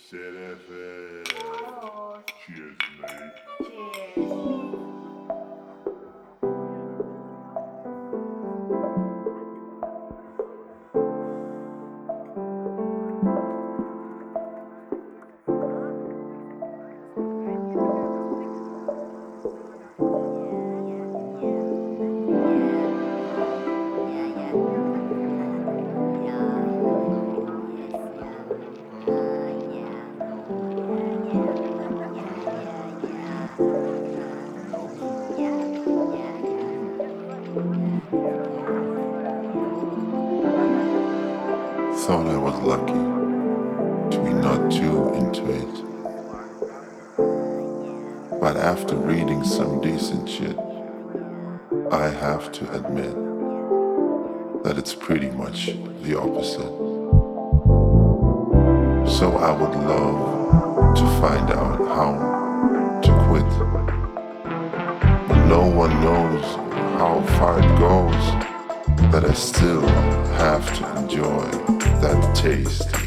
Şerefe. Oh, Cheers, mate. cheers. Thought I was lucky to be not too into it. But after reading some decent shit, I have to admit that it's pretty much the opposite. So I would love to find out how to quit. But no one knows how far it goes, but I still have to enjoy that taste.